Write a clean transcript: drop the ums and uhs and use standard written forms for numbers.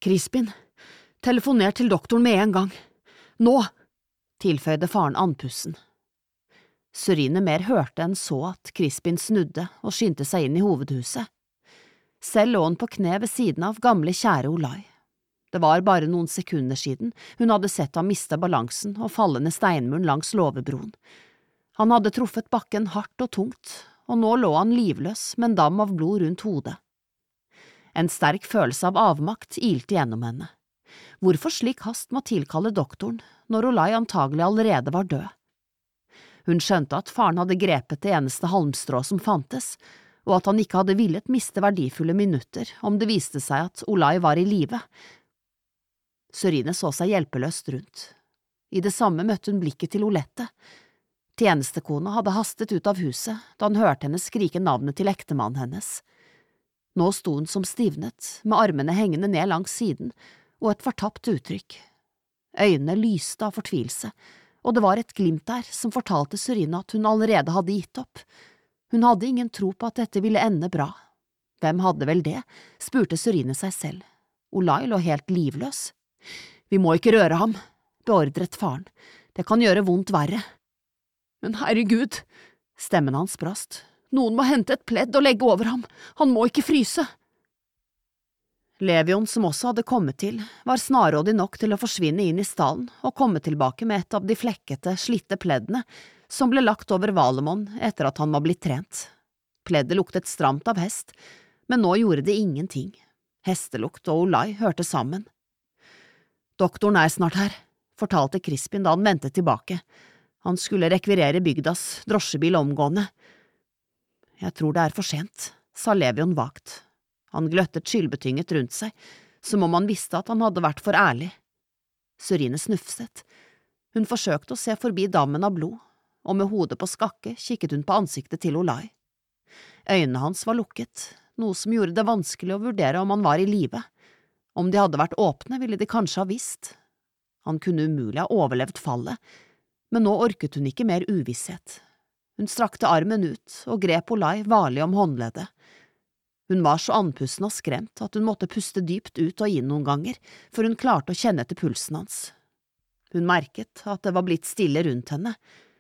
Crispin, telefoner til doktoren med en gang. Nå, tilføyde faren andpussen. Sørine mer hørte enn så at Crispin snudde og skyndte seg inn i hovedhuset. Selv lå han på kne ved siden av gamle kjære Olai. Det var bare noen sekunder siden hun hadde sett ham miste balansen og falle ned steinmuren langs låvebroen. Han hadde truffet bakken hardt og tungt, og nå lå han livløs med en dam av blod rundt hodet. En sterk følelse av avmakt ilte gjennom henne. Hvorfor slik hast med å tilkalle doktoren når Olai antagelig allerede var død? Hun skjønte at faren hadde grepet det eneste halmstrå som fantes, og at han ikke hadde villet miste verdifulle minutter om det viste seg at Olai var i live. Sørine så seg hjelpeløst rundt. I det samme møtte hun blikket til Olette. Tjenestekona hadde hastet ut av huset da han hørte henne skrike navnet til ektemannen hennes. Nå sto hun som stivnet, med armene hengende ned langs siden, og et fortapt uttrykk. Øynene lyste av fortvilelse, og det var et glimt der som fortalte Sørine at hun allerede hadde gitt opp. Hun hadde ingen tro på at dette ville ende bra. Hvem hadde vel det, spurte Sørine seg selv. Olai lå helt livløs. Vi må ikke røre ham, beordret faren. Det kan gjøre vondt verre. Men herregud, stemmen hans brast. Noen må hente et pledd og legge over ham. Han må ikke fryse. Levion, som også hadde kommet til, var snarrådig nok til å forsvinne inn i stallen og komme tilbake med et av de flekkete, slitte pleddene som ble lagt over Valemon etter at han var blitt trent. Pleddet luktet stramt av hest, men nå gjorde det ingenting. Hestelukt og Olai hørte sammen. Doktoren er snart her, fortalte Crispin da han vendte tilbake. Han skulle rekvirere bygdas drosjebil omgående. Jeg tror det er for sent, sa Levion vagt. Han gløttet skyldbetynget rundt seg, som om han visste at han hadde vært for ærlig. Sørine snufset. Hun forsøkte å se forbi dammen av blod, og med hodet på skakke kikket hun på ansiktet til Olai. Øynene hans var lukket, noe som gjorde det vanskelig å vurdere om han var i live. Om de hadde vært åpne, ville de kanskje ha visst. Han kunne umulig ha overlevd fallet, men nå orket hun ikke mer uvisshet. Hun strakte armen ut og grep Olai varlig om håndleddet. Hun var så andpusten og skremt at hun måtte puste dypt ut og inn noen ganger, for hun klarte å kjenne etter pulsen hans. Hun merket at det var blitt stille rundt henne.